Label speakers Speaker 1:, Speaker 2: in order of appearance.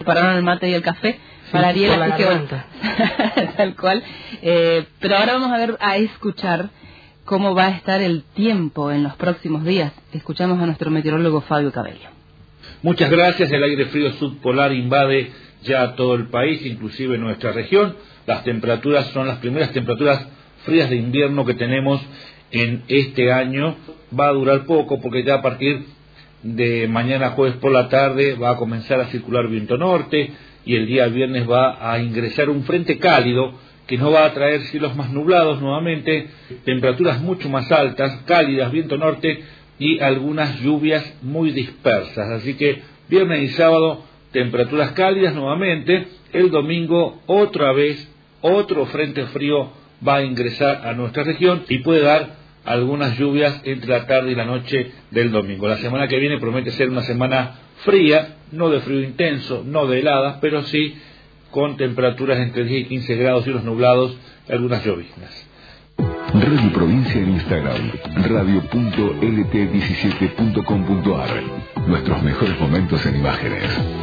Speaker 1: Pararon el mate y el café para Ariel, así que bueno, tal cual. Pero ahora vamos a escuchar cómo va a estar el tiempo en los próximos días. Escuchamos a nuestro meteorólogo Fabio Cabello.
Speaker 2: Muchas gracias. El aire frío subpolar invade ya todo el país, inclusive nuestra región. Las temperaturas son las primeras temperaturas frías de invierno que tenemos en este año. Va a durar poco porque ya a partir de mañana jueves por la tarde va a comenzar a circular viento norte y el día viernes va a ingresar un frente cálido que nos va a traer cielos más nublados nuevamente, temperaturas mucho más altas, cálidas, viento norte y algunas lluvias muy dispersas. Así que viernes y sábado temperaturas cálidas nuevamente. El domingo otra vez otro frente frío va a ingresar a nuestra región y puede dar algunas lluvias entre la tarde y la noche del domingo. La semana que viene promete ser una semana fría, no de frío intenso, no de heladas, pero sí con temperaturas entre 10 y 15 grados, cielos nublados y algunas lloviznas.
Speaker 3: Radio Provincia en Instagram, radio.lt17.com.ar. Nuestros mejores momentos en imágenes.